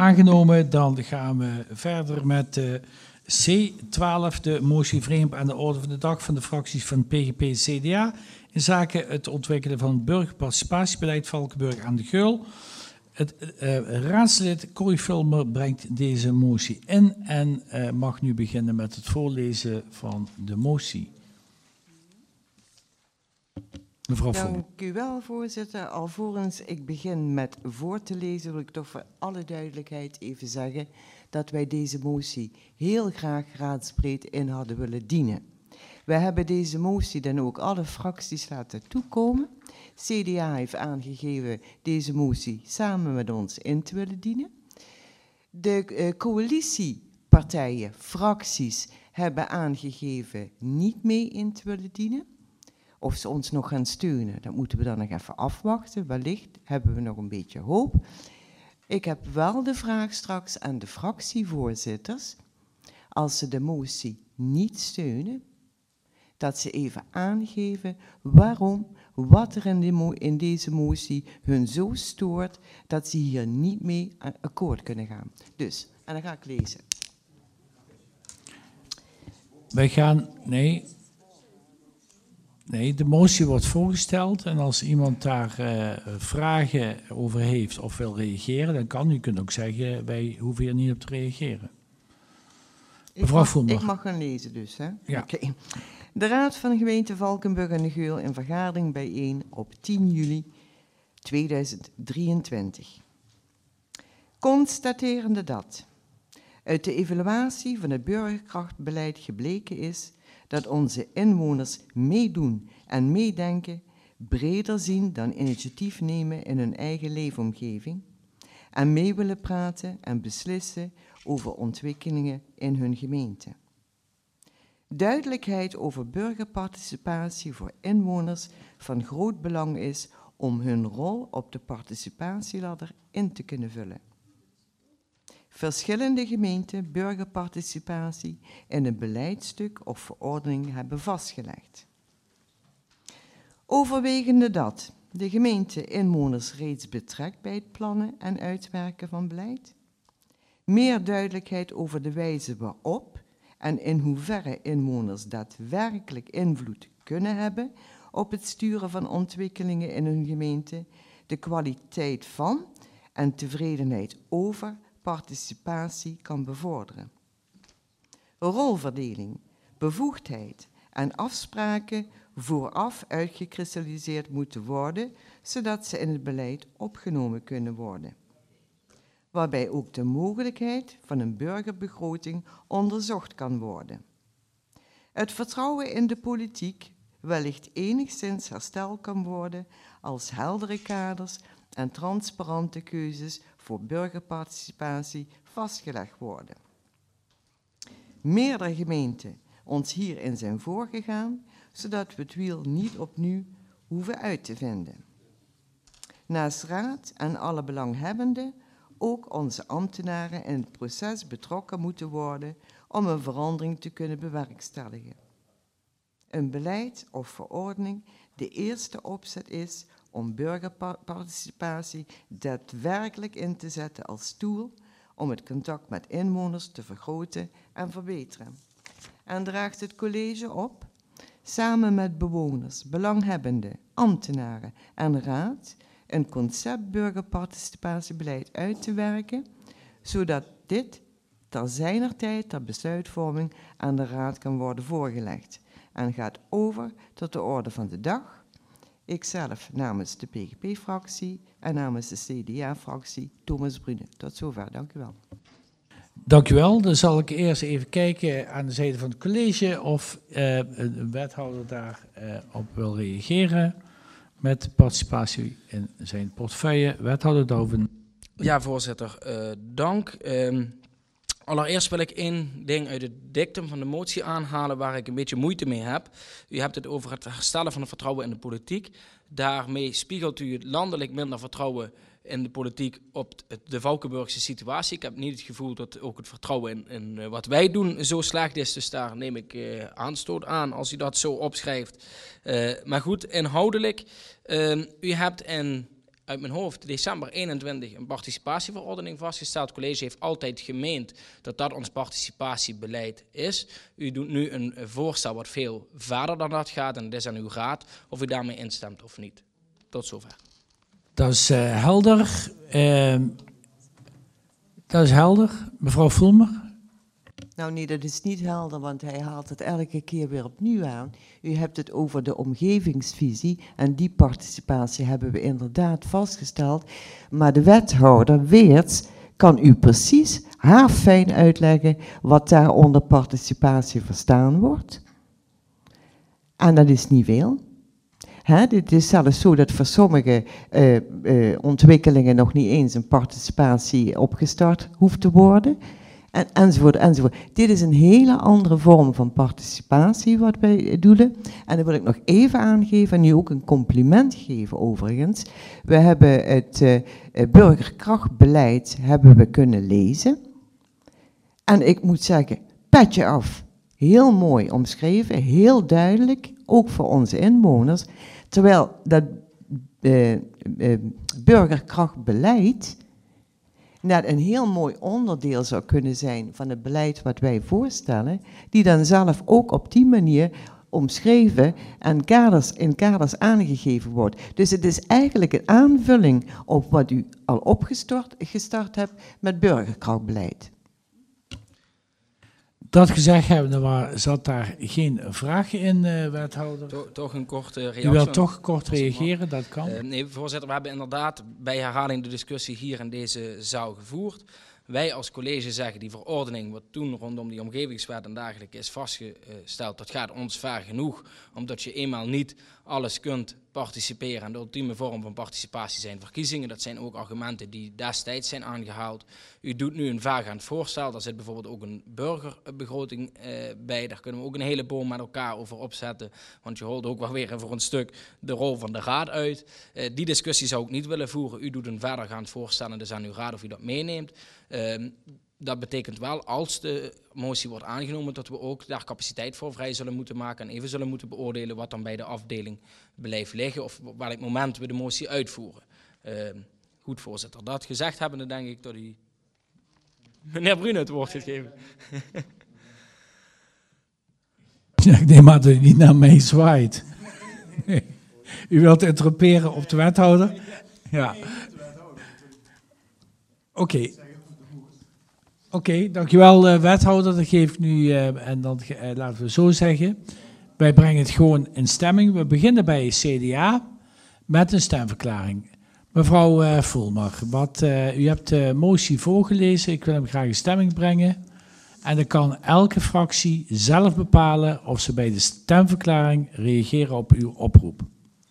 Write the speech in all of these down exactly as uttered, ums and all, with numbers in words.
aangenomen. Dan gaan we verder met de C twaalf, de motie vreemd aan de orde van de dag van de fracties van P G P en C D A in zaken het ontwikkelen van burgerparticipatiebeleid Valkenburg aan de Geul. Het uh, raadslid Corrie Fulmer brengt deze motie in en uh, mag nu beginnen met het voorlezen van de motie. Mevrouw Fulmer. Dank u wel, voorzitter. Alvorens ik begin met voor te lezen, wil ik toch voor alle duidelijkheid even zeggen dat wij deze motie heel graag raadsbreed in hadden willen dienen. We hebben deze motie dan ook alle fracties laten toekomen. C D A heeft aangegeven deze motie samen met ons in te willen dienen. De uh, coalitiepartijen, fracties, hebben aangegeven niet mee in te willen dienen. Of ze ons nog gaan steunen, dat moeten we dan nog even afwachten. Wellicht hebben we nog een beetje hoop. Ik heb wel de vraag straks aan de fractievoorzitters, als ze de motie niet steunen, dat ze even aangeven waarom, wat er in, de mo- in deze motie hun zo stoort, dat ze hier niet mee akkoord kunnen gaan. Dus, en dan ga ik lezen. Wij gaan, nee, nee, de motie wordt voorgesteld en als iemand daar uh, vragen over heeft of wil reageren, dan kan u kunt ook zeggen, wij hoeven hier niet op te reageren. Mevrouw Fulmer. Ik mag gaan lezen dus, hè? Ja. Okay. De Raad van Gemeente Valkenburg en de Geul in vergadering bijeen op tien juli tweeduizend drieëntwintig. Constaterende dat uit de evaluatie van het burgerkrachtbeleid gebleken is dat onze inwoners meedoen en meedenken, breder zien dan initiatief nemen in hun eigen leefomgeving en mee willen praten en beslissen over ontwikkelingen in hun gemeente. Duidelijkheid over burgerparticipatie voor inwoners van groot belang is om hun rol op de participatieladder in te kunnen vullen. Verschillende gemeenten burgerparticipatie in een beleidstuk of verordening hebben vastgelegd. Overwegende dat de gemeente inwoners reeds betrekt bij het plannen en uitwerken van beleid, meer duidelijkheid over de wijze waarop en in hoeverre inwoners daadwerkelijk invloed kunnen hebben op het sturen van ontwikkelingen in hun gemeente, de kwaliteit van en tevredenheid over participatie kan bevorderen. Rolverdeling, bevoegdheid en afspraken vooraf uitgekristalliseerd moeten worden, zodat ze in het beleid opgenomen kunnen worden. Waarbij ook de mogelijkheid van een burgerbegroting onderzocht kan worden. Het vertrouwen in de politiek wellicht enigszins hersteld kan worden als heldere kaders en transparante keuzes voor burgerparticipatie vastgelegd worden. Meerdere gemeenten ons hierin zijn voorgegaan, zodat we het wiel niet opnieuw hoeven uit te vinden. Naast raad en alle belanghebbenden ook onze ambtenaren in het proces betrokken moeten worden om een verandering te kunnen bewerkstelligen. Een beleid of verordening de eerste opzet is om burgerparticipatie daadwerkelijk in te zetten als tool om het contact met inwoners te vergroten en verbeteren. En draagt het college op, samen met bewoners, belanghebbenden, ambtenaren en raad, een concept burgerparticipatiebeleid uit te werken, zodat dit ter zijner tijd ter besluitvorming aan de raad kan worden voorgelegd en gaat over tot de orde van de dag. Ikzelf namens de P G P-fractie en namens de C D A-fractie Thomas Brune. Tot zover, dank u wel. Dank u wel. Dan zal ik eerst even kijken aan de zijde van het college of uh, een wethouder daar uh, op wil reageren met participatie in zijn portefeuille. Wethouder Douwen. Ja, voorzitter. Uh, dank. Uh, allereerst wil ik één ding uit het dictum van de motie aanhalen waar ik een beetje moeite mee heb. U hebt het over het herstellen van het vertrouwen in de politiek. Daarmee spiegelt u het landelijk minder vertrouwen in de politiek op de Valkenburgse situatie. Ik heb niet het gevoel dat ook het vertrouwen in, in uh, wat wij doen zo slecht is. Dus daar neem ik uh, aanstoot aan als u dat zo opschrijft. Uh, maar goed, inhoudelijk. Uh, u hebt in uit mijn hoofd december eenentwintig een participatieverordening vastgesteld. Het college heeft altijd gemeend dat dat ons participatiebeleid is. U doet nu een voorstel wat veel verder dan dat gaat en het is aan uw raad of u daarmee instemt of niet. Tot zover. Dat is uh, helder. Uh, dat is helder. Mevrouw Voelmer. Nou nee, dat is niet helder, want hij haalt het elke keer weer opnieuw aan. U hebt het over de omgevingsvisie en die participatie hebben we inderdaad vastgesteld. Maar de wethouder Weerts kan u precies haarfijn uitleggen wat daar onder participatie verstaan wordt. En dat is niet veel. Hè, dit is zelfs zo dat voor sommige uh, uh, ontwikkelingen nog niet eens een participatie opgestart hoeft te worden. En, enzovoort, enzovoort. Dit is een hele andere vorm van participatie wat wij doelen. En dan wil ik nog even aangeven en nu ook een compliment geven overigens. We hebben het uh, burgerkrachtbeleid hebben we kunnen lezen. En ik moet zeggen, petje af. Heel mooi omschreven, heel duidelijk, ook voor onze inwoners. Terwijl dat uh, uh, burgerkrachtbeleid net een heel mooi onderdeel zou kunnen zijn van het beleid wat wij voorstellen, die dan zelf ook op die manier omschreven en kaders, in kaders aangegeven wordt. Dus het is eigenlijk een aanvulling op wat u al opgestart gestart hebt met burgerkrachtbeleid. Dat gezegd hebben, maar zat daar geen vraag in, uh, wethouder? To, toch een korte reactie. U wilt toch kort reageren, dat kan. Uh, nee, voorzitter, we hebben inderdaad bij herhaling de discussie hier in deze zaal gevoerd. Wij als college zeggen, die verordening wat toen rondom die omgevingswet en dergelijke is vastgesteld, dat gaat ons ver genoeg, omdat je eenmaal niet alles kunt participeren. En de ultieme vorm van participatie zijn verkiezingen. Dat zijn ook argumenten die destijds zijn aangehaald. U doet nu een vergaand voorstel, daar zit bijvoorbeeld ook een burgerbegroting eh, bij. Daar kunnen we ook een hele boom met elkaar over opzetten, want je hoort ook wel weer voor een stuk de rol van de raad uit. Eh, die discussie zou ik niet willen voeren. U doet een verdergaand voorstel en dus aan uw raad of u dat meeneemt. Uh, dat betekent wel, als de motie wordt aangenomen, dat we ook daar capaciteit voor vrij zullen moeten maken en even zullen moeten beoordelen wat dan bij de afdeling blijft liggen of op welk moment we de motie uitvoeren. Uh, goed, voorzitter. Dat gezegd hebbende denk ik dat u meneer Brune het woord gegeven. Ja, ik neem maar dat u niet naar mij zwaait. U wilt interroperen op de wethouder? Ja. Oké. Okay. Oké, okay, dankjewel uh, wethouder. Dat geeft nu, uh, en dan uh, laten we zo zeggen, wij brengen het gewoon in stemming. We beginnen bij C D A met een stemverklaring. Mevrouw uh, Voelmer, wat, uh, u hebt de motie voorgelezen. Ik wil hem graag in stemming brengen. En dan kan elke fractie zelf bepalen of ze bij de stemverklaring reageren op uw oproep.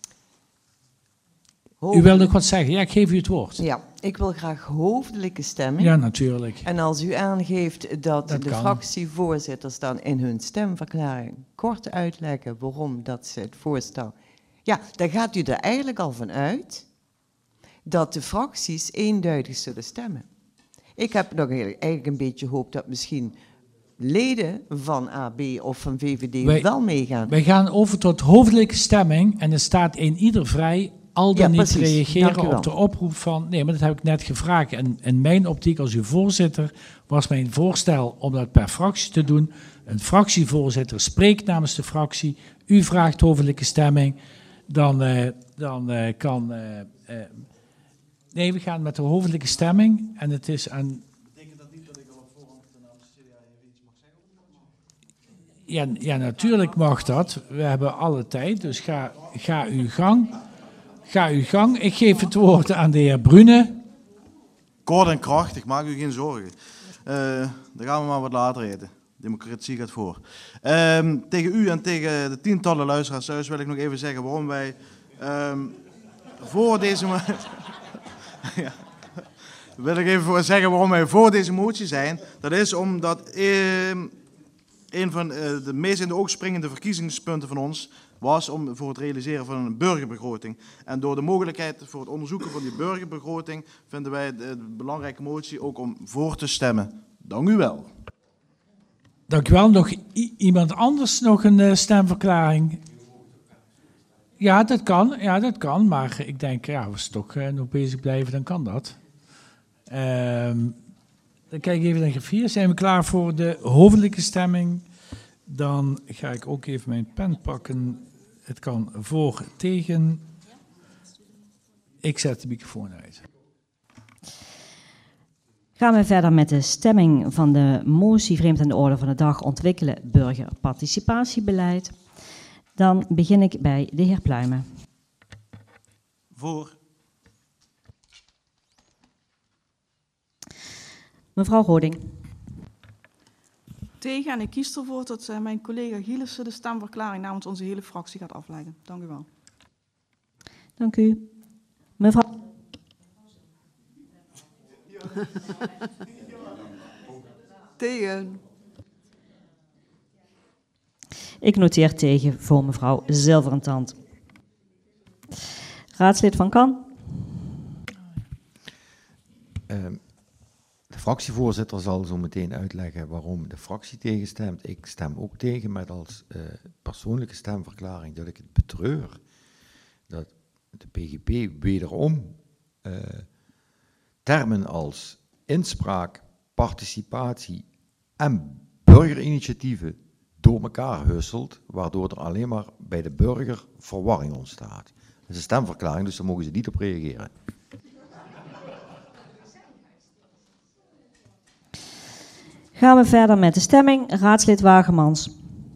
U wil nog wat zeggen? Ja, ik geef u het woord. Ja, ik wil graag hoofdelijke stemming. Ja, natuurlijk. En als u aangeeft dat, dat de kan. fractievoorzitters dan in hun stemverklaring kort uitleggen waarom dat ze het voorstel... Ja, dan gaat u er eigenlijk al van uit dat de fracties eenduidig zullen stemmen. Ik heb nog eigenlijk een beetje hoop dat misschien leden van A B of van V V D wij, wel meegaan. Wij gaan over tot hoofdelijke stemming en er staat in ieder vrij al dan ja, niet reageren op de oproep van... Nee, maar dat heb ik net gevraagd. En in mijn optiek als uw voorzitter was mijn voorstel om dat per fractie te doen. Een fractievoorzitter spreekt namens de fractie. U vraagt hoofdelijke stemming. Dan, uh, dan uh, kan... Uh, uh, nee, we gaan met de hoofdelijke stemming. En het is aan... Betekent dat niet dat ik al op voorhand namens de C D A even iets mag zeggen? Ja, ja, natuurlijk mag dat. We hebben alle tijd, dus ga, ga uw gang... Ga uw gang. Ik geef het woord aan de heer Brune. Kort en krachtig, maak u geen zorgen. Uh, dan gaan we maar wat later eten. Democratie gaat voor. Uh, tegen u en tegen de tientallen luisteraars thuis wil ik nog even zeggen waarom wij uh, voor deze... ja. Wil ik even voor zeggen waarom wij voor deze motie zijn. Dat is omdat uh, een van uh, de meest in de oog springende verkiezingspunten van ons was om voor het realiseren van een burgerbegroting. En door de mogelijkheid voor het onderzoeken van die burgerbegroting vinden wij de belangrijke motie ook om voor te stemmen. Dank u wel. Dank u wel. Nog i- iemand anders nog een uh, stemverklaring? Ja, dat kan. Ja, dat kan. Maar ik denk, ja, als we toch uh, nog bezig blijven, dan kan dat. Um, dan kijk ik even naar graf vier. Zijn we klaar voor de hoofdelijke stemming? Dan ga ik ook even mijn pen pakken. Het kan voor, tegen. Ik zet de microfoon uit. Gaan we verder met de stemming van de motie vreemd aan de orde van de dag ontwikkelen burgerparticipatiebeleid. Dan begin ik bij de heer Pluijmen. Voor. Mevrouw Roding. Tegen, en ik kies ervoor dat uh, mijn collega Gielissen de stemverklaring namens onze hele fractie gaat afleggen. Dank u wel. Dank u. Mevrouw. Tegen. Ik noteer tegen voor mevrouw Zilverentand. Raadslid Van Kan. Uh, de fractievoorzitter zal zo meteen uitleggen waarom de fractie tegenstemt. Ik stem ook tegen, met als uh, persoonlijke stemverklaring dat ik het betreur dat de P G P wederom uh, termen als inspraak, participatie en burgerinitiatieven door elkaar husselt, waardoor er alleen maar bij de burger verwarring ontstaat. Dat is een stemverklaring, dus daar mogen ze niet op reageren. Gaan we verder met de stemming. Raadslid Wagemans.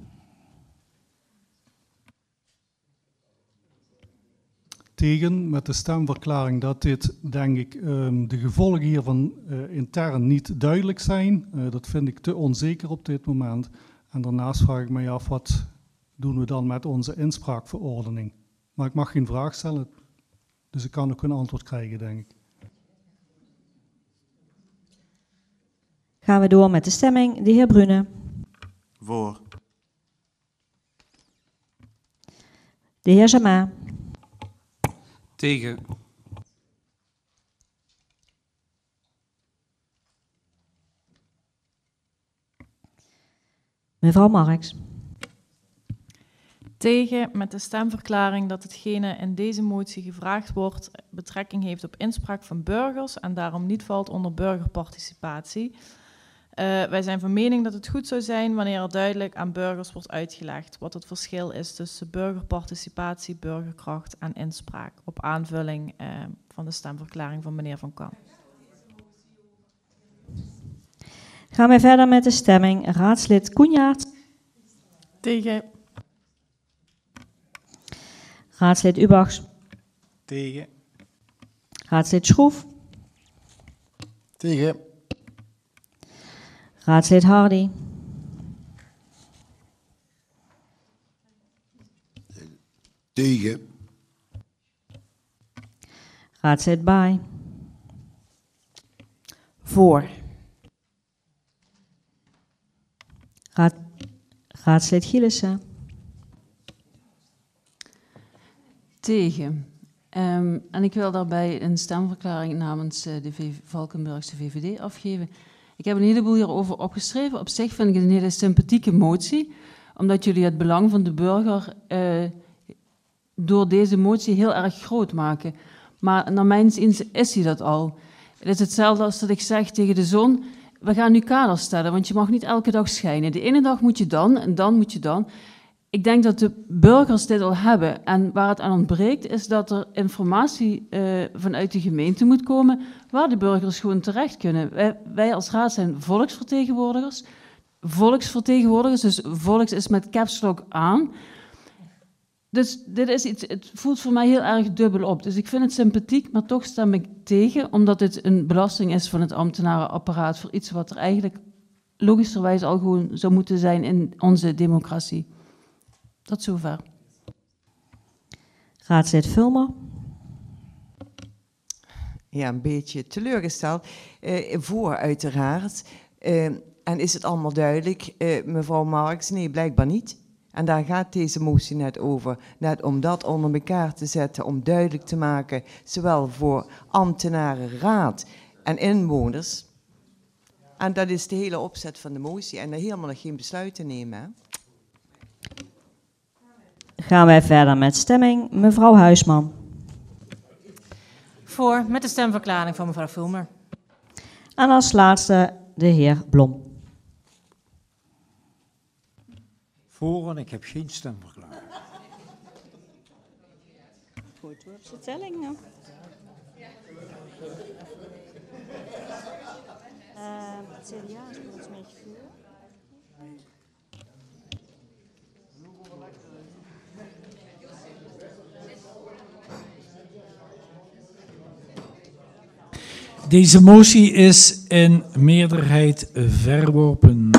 Tegen met de stemverklaring dat dit, denk ik, um, de gevolgen hiervan uh, intern niet duidelijk zijn. Uh, dat vind ik te onzeker op dit moment. En daarnaast vraag ik mij af, wat doen we dan met onze inspraakverordening? Maar ik mag geen vraag stellen, dus ik kan ook een antwoord krijgen, denk ik. Gaan we door met de stemming. De heer Brune. Voor. De heer Jama. Tegen. Mevrouw Marx. Tegen met de stemverklaring dat hetgene in deze motie gevraagd wordt betrekking heeft op inspraak van burgers en daarom niet valt onder burgerparticipatie. Uh, wij zijn van mening dat het goed zou zijn wanneer er duidelijk aan burgers wordt uitgelegd wat het verschil is tussen burgerparticipatie, burgerkracht en inspraak, op aanvulling uh, van de stemverklaring van meneer Van Kan. Gaan wij verder met de stemming. Raadslid Coenjaert. Tegen. Raadslid Ubachs. Tegen. Raadslid Schroef. Tegen. Raadslid Hardy. Tegen. Raadslid Baai. Voor. Raad, raadslid Gielissen. Tegen. Um, en ik wil daarbij een stemverklaring namens uh, de v Valkenburgse V V D afgeven. Ik heb een heleboel hierover opgeschreven. Op zich vind ik het een hele sympathieke motie, omdat jullie het belang van de burger uh, door deze motie heel erg groot maken. Maar naar mijn zin is hij dat al. Het is hetzelfde als dat ik zeg tegen de zon, we gaan nu kaders stellen, want je mag niet elke dag schijnen. De ene dag moet je dan en dan moet je dan. Ik denk dat de burgers dit al hebben. En waar het aan ontbreekt, is dat er informatie uh, vanuit de gemeente moet komen waar de burgers gewoon terecht kunnen. Wij, wij als raad zijn volksvertegenwoordigers. Volksvertegenwoordigers, dus volks is met caps lock aan. Dus dit is iets, het voelt voor mij heel erg dubbel op. Dus ik vind het sympathiek, maar toch stem ik tegen, omdat dit een belasting is van het ambtenarenapparaat voor iets wat er eigenlijk logischerwijs al gewoon zou moeten zijn in onze democratie. Tot zover. Raadslid Vulmer. Ja, een beetje teleurgesteld. Uh, voor uiteraard. Uh, en is het allemaal duidelijk, uh, mevrouw Marx? Nee, blijkbaar niet. En daar gaat deze motie net over. Net om dat onder elkaar te zetten, om duidelijk te maken, zowel voor ambtenaren, raad en inwoners. En dat is de hele opzet van de motie. En daar helemaal nog geen besluit te nemen, hè? Gaan wij verder met stemming. Mevrouw Huisman. Voor, met de stemverklaring van mevrouw Fulmer. En als laatste de heer Blom. Voor en ik heb geen stemverklaring. Goed, op de telling. Ja. Uh, het C D A is volgens mij voor. Deze motie is in meerderheid verworpen.